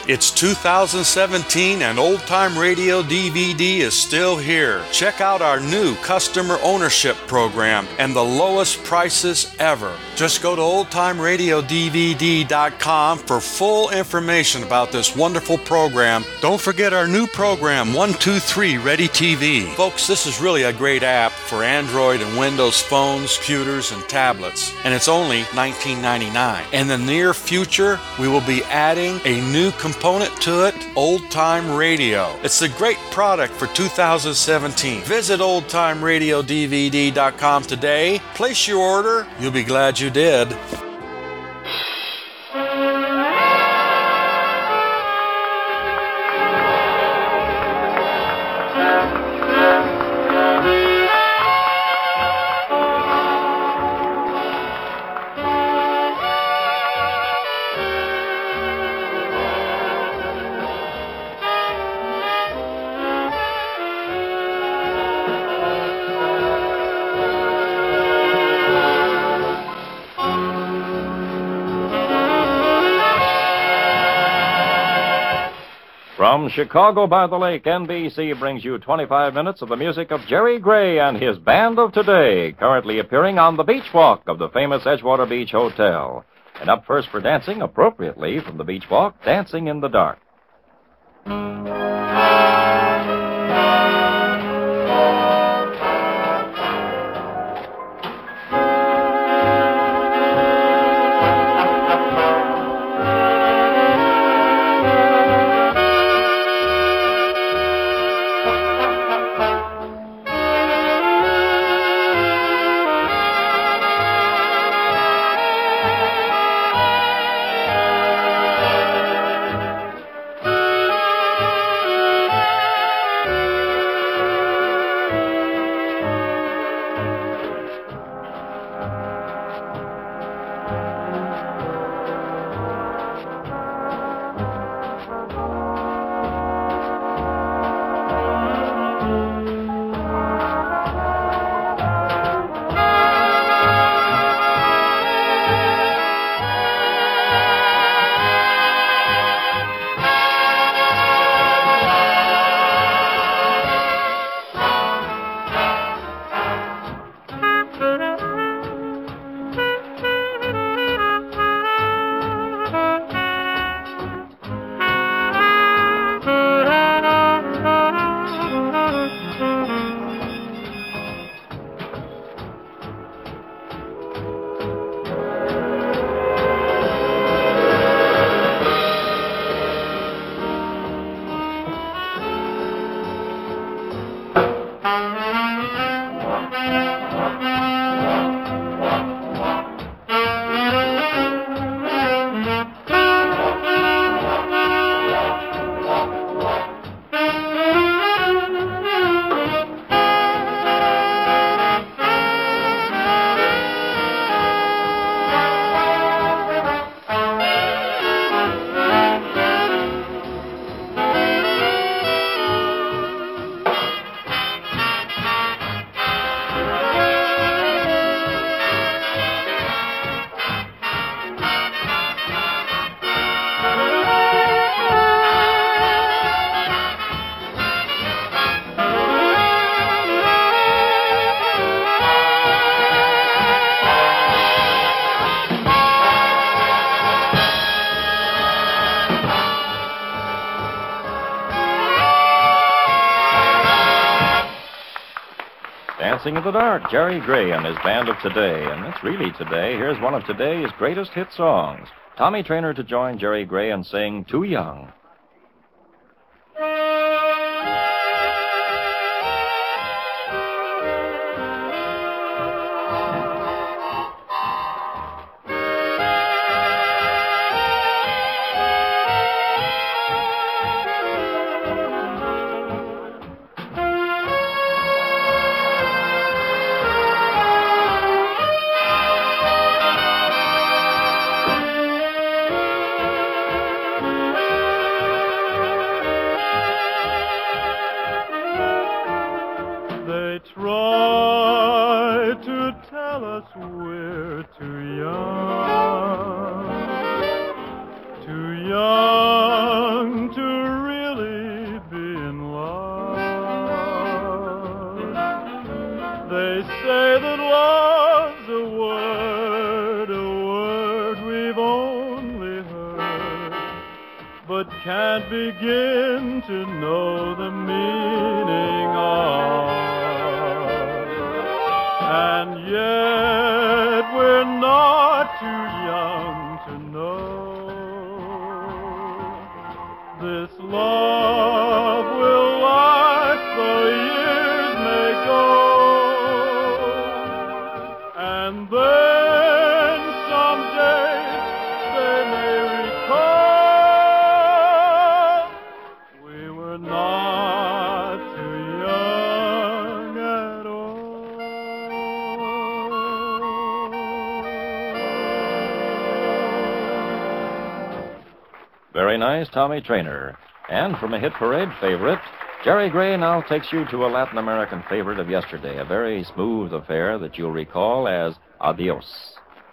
It's 2017 and Old Time Radio DVD is still here. Check out our new customer ownership program and the lowest prices ever. Just go to oldtimeradiodvd.com for full information about this wonderful program. Don't forget our new program, 123 Ready TV. Folks, this is really a great app for Android and Windows phones, computers, and tablets, and it's only $19.99. In the near future, we will be adding a new component to it, Old Time Radio. It's a great product for 2017. Visit oldtimeradiodvd.com today. Place your order. You'll be glad you did. From Chicago by the Lake, NBC brings you 25 minutes of the music of Jerry Gray and his Band of Today, currently appearing on the beach walk of the famous Edgewater Beach Hotel. And up first for dancing, appropriately from the beach walk, Dancing in the Dark. Dancing in the Dark, Jerry Gray and his Band of Today. And it's really today. Here's one of today's greatest hit songs. Tommy Traynor to join Jerry Gray and sing Too Young. but can't begin to know the meaning of. And yet we're not too young to know this love will last, the years may go, and then someday they may recall we were not too young at all. Very nice, Tommy Trainer. And from a hit parade favorite, Jerry Gray now takes you to a Latin American favorite of yesterday, a very smooth affair that you'll recall as Adios.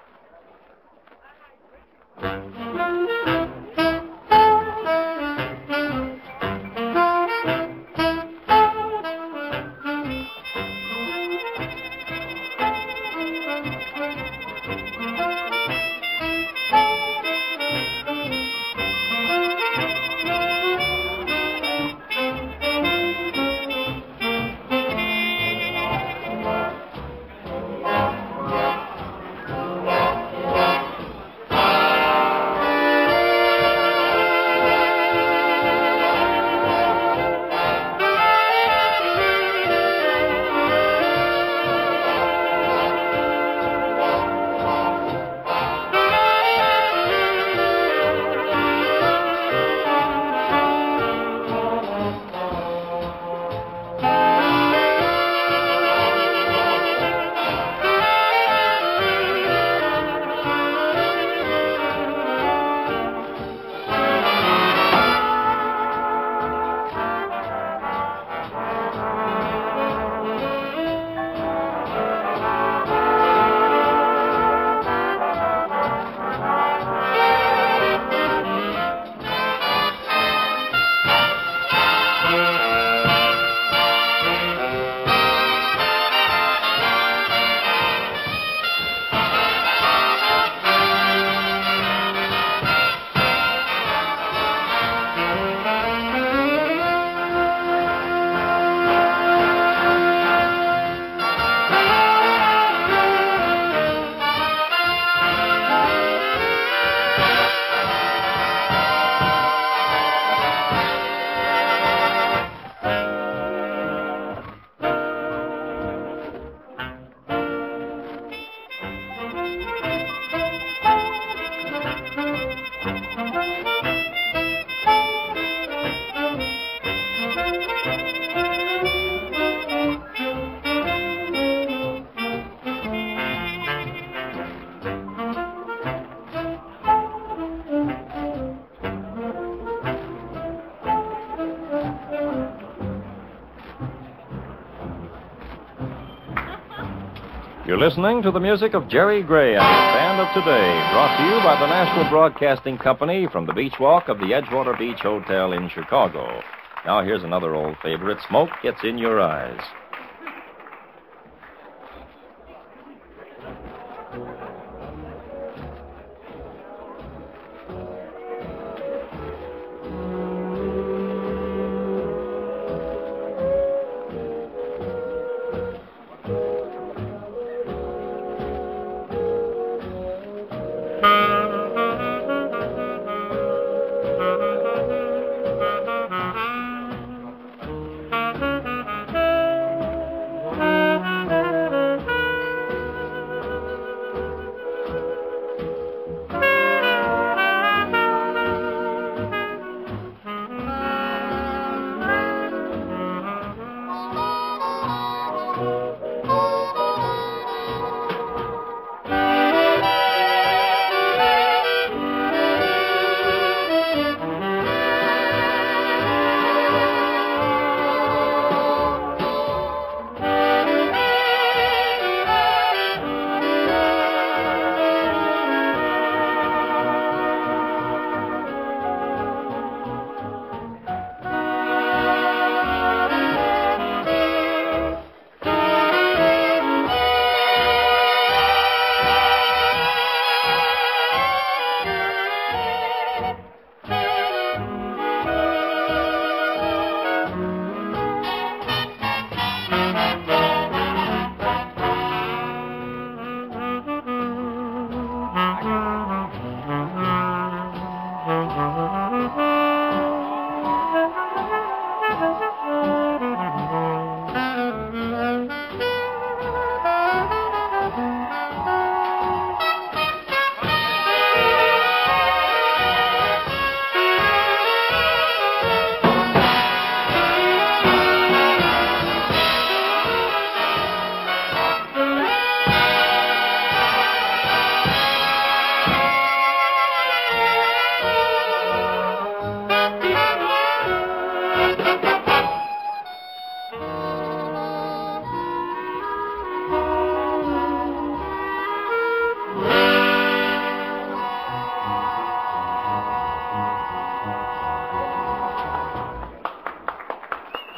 You're listening to the music of Jerry Gray and his Band of Today, brought to you by the National Broadcasting Company from the beach walk of the Edgewater Beach Hotel in Chicago. Now here's another old favorite, Smoke Gets in Your Eyes.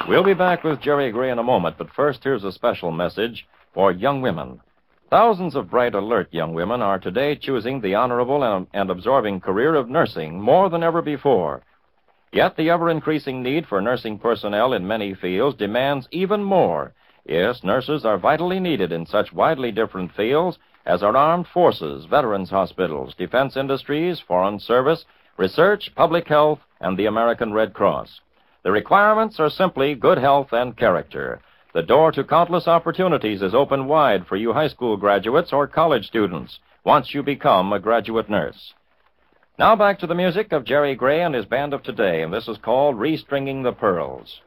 We'll be back with Jerry Gray in a moment, but first here's a special message for young women. Thousands of bright, alert young women are today choosing the honorable and absorbing career of nursing more than ever before. Yet the ever-increasing need for nursing personnel in many fields demands even more. Yes, nurses are vitally needed in such widely different fields as our armed forces, veterans hospitals, defense industries, foreign service, research, public health, and the American Red Cross. The requirements are simply good health and character. The door to countless opportunities is open wide for you high school graduates or college students once you become a graduate nurse. Now back to the music of Jerry Gray and his band of today, and this is called Restringing the Pearls.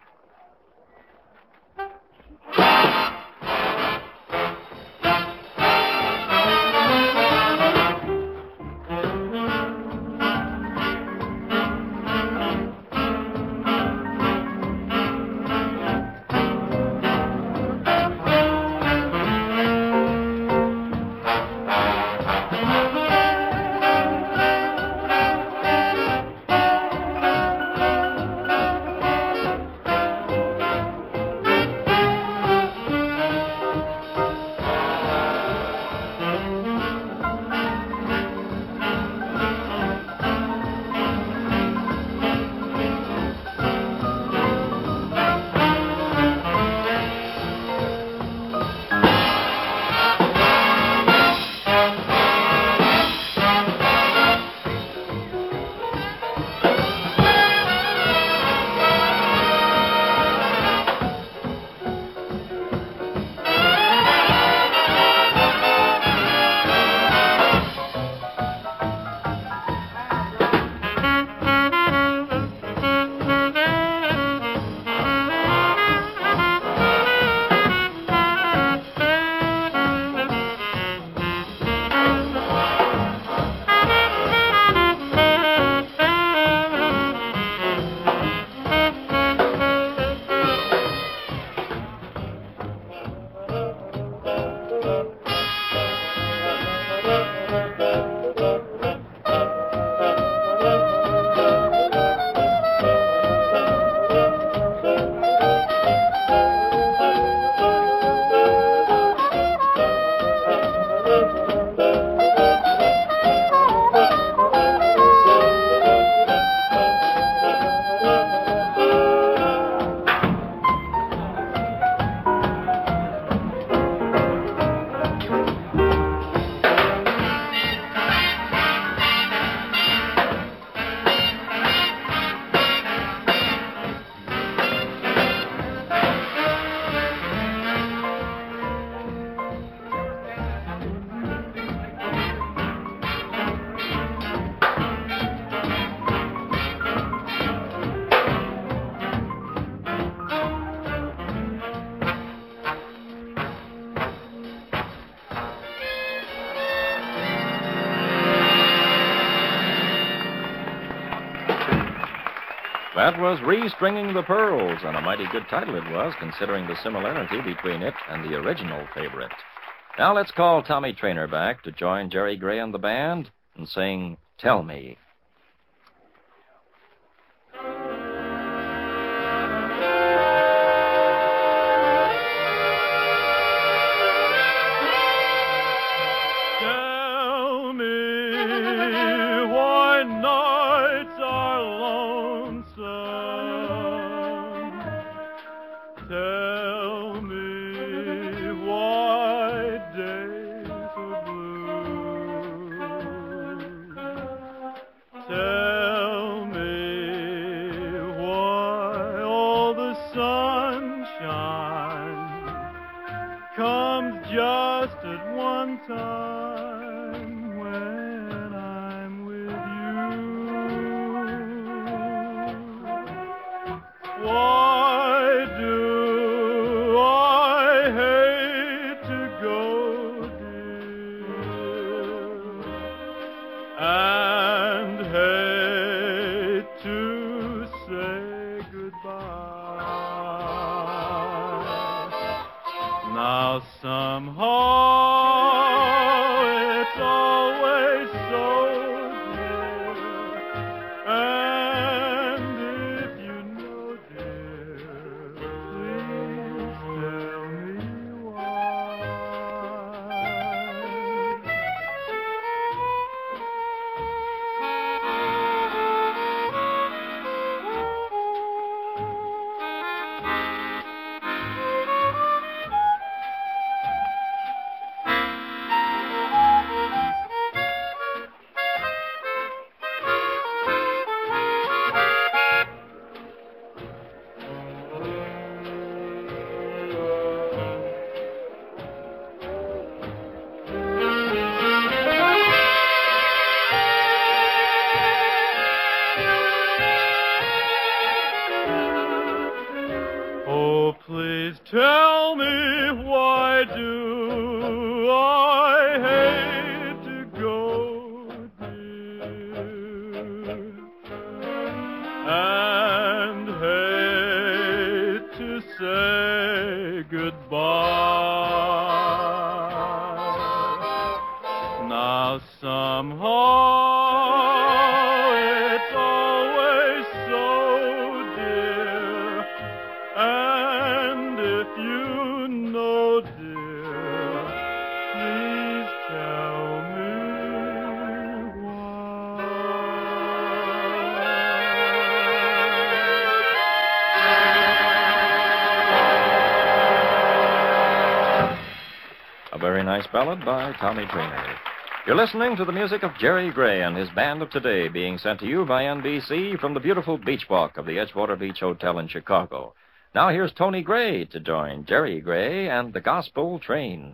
That was Restringing the Pearls, and a mighty good title it was, considering the similarity between it and the original favorite. Now let's call Tommy Traynor back to join Jerry Gray and the band and sing Tell Me. Tell me why nights are lonesome. Tell me why days are blue. Tell me why all the sunshine comes just at one time when I'm with you. Why do I hate to go, dear, and hate to say goodbye? Now somehow it's always so dear, and if you know, dear, tell me, why do I hate to go, dear, and hate to say goodbye? Now somehow it's always so dear, and if you know, dear, please tell me why. A very nice ballad by Tommy Trainer. You're listening to the music of Jerry Gray and his band of today, being sent to you by NBC from the beautiful beach walk of the Edgewater Beach Hotel in Chicago. Now here's Tony Gray to join Jerry Gray and the Gospel Train.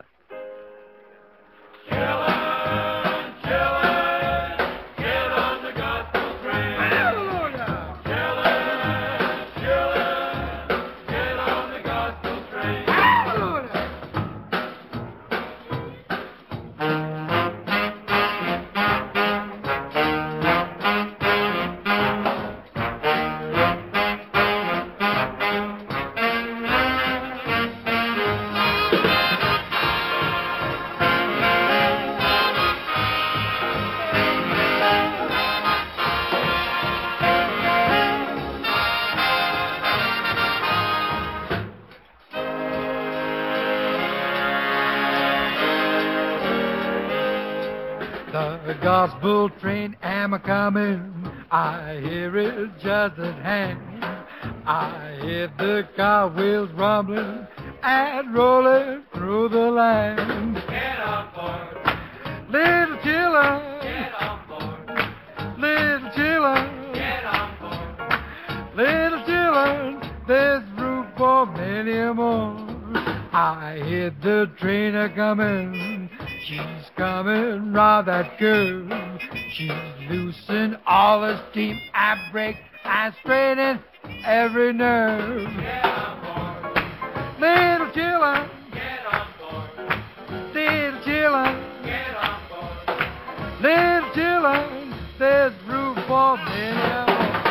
The gospel train am a coming, I hear it just at hand. I hear the car wheels rumbling and rolling through the land. Get on board. Little children, Get on board. little children, Get on board. little children, there's room for many more. I hear the train a coming, she's coming round that curve. She's loosen all the steam and brake and straining every nerve. Get on board. Little children, Get on board. little children, Get on board. little children, there's room for many more.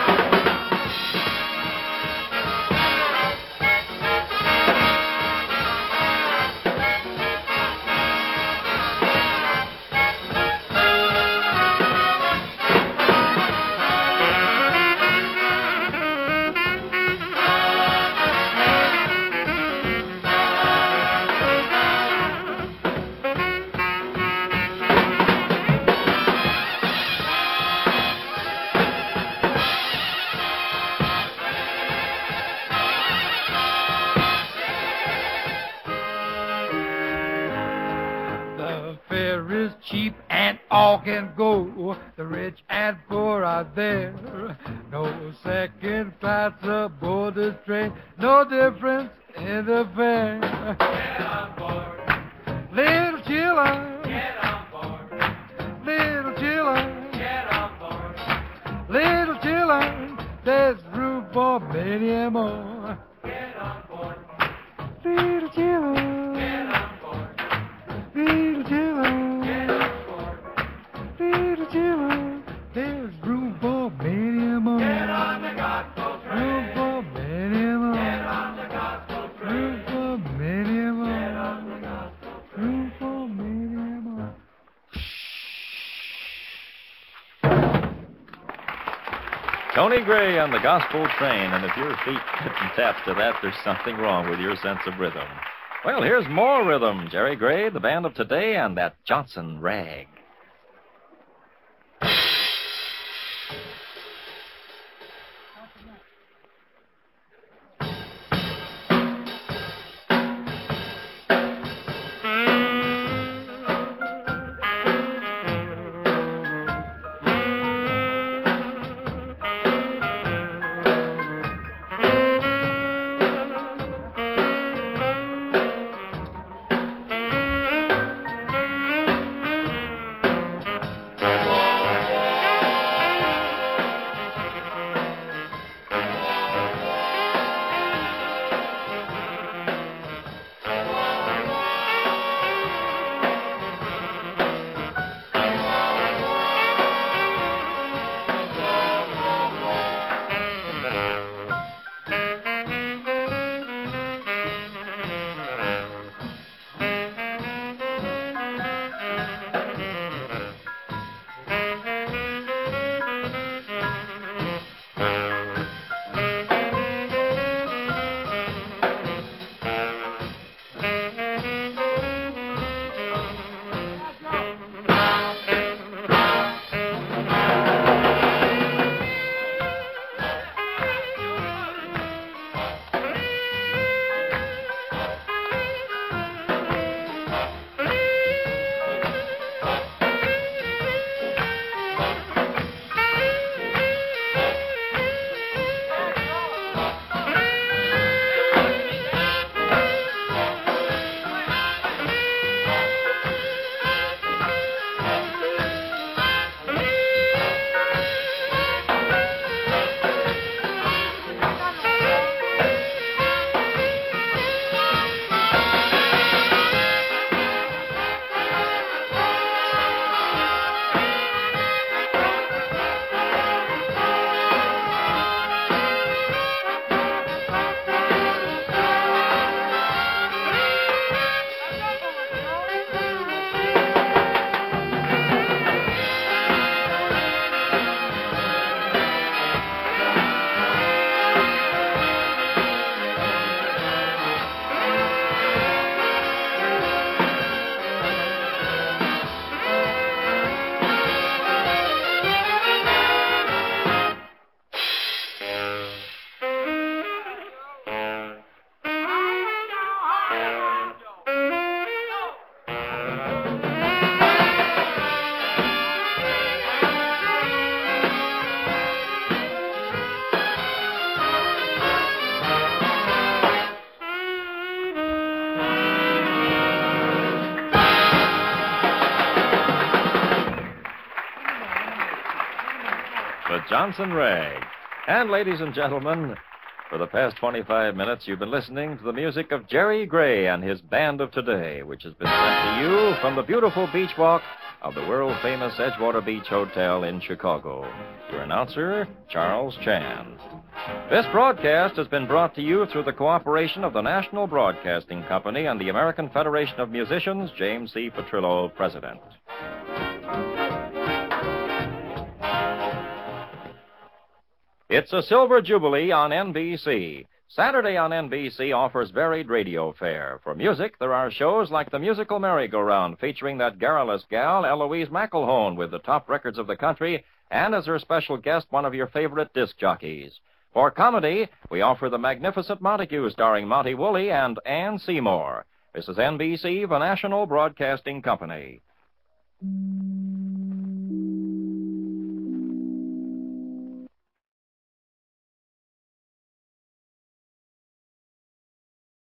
The fare is cheap and all can go. The rich and poor are there. No second class aboard this train. No difference in the fare. Get on board. Little children, Get on board. little children, Get on board. little children, there's room for many more. Get on board. Little children, Get on board. little children, Get on board. little children, there's room for many more. Get on the gospel Room train. for many more. Get on the gospel Room train. for many Get more. on the gospel Room for many more. Tony Gray and the Gospel Train, and if your feet didn't tap to that, there's something wrong with your sense of rhythm. Well, here's more rhythm. Jerry Gray, the band of today, and that Johnson rag. Johnson Ray. And, ladies and gentlemen, for the past 25 minutes, you've been listening to the music of Jerry Gray and his Band of Today, which has been sent to you from the beautiful beach walk of the world-famous Edgewater Beach Hotel in Chicago. Your announcer, Charles Chan. This broadcast has been brought to you through the cooperation of the National Broadcasting Company and the American Federation of Musicians, James C. Petrillo, President. It's a silver jubilee on NBC. Saturday on NBC offers varied radio fare. For music, there are shows like the musical Merry-Go-Round, featuring that garrulous gal, Eloise McElhone, with the top records of the country, and as her special guest, one of your favorite disc jockeys. For comedy, we offer The Magnificent Montague, starring Monty Woolley and Ann Seymour. This is NBC, the National Broadcasting Company.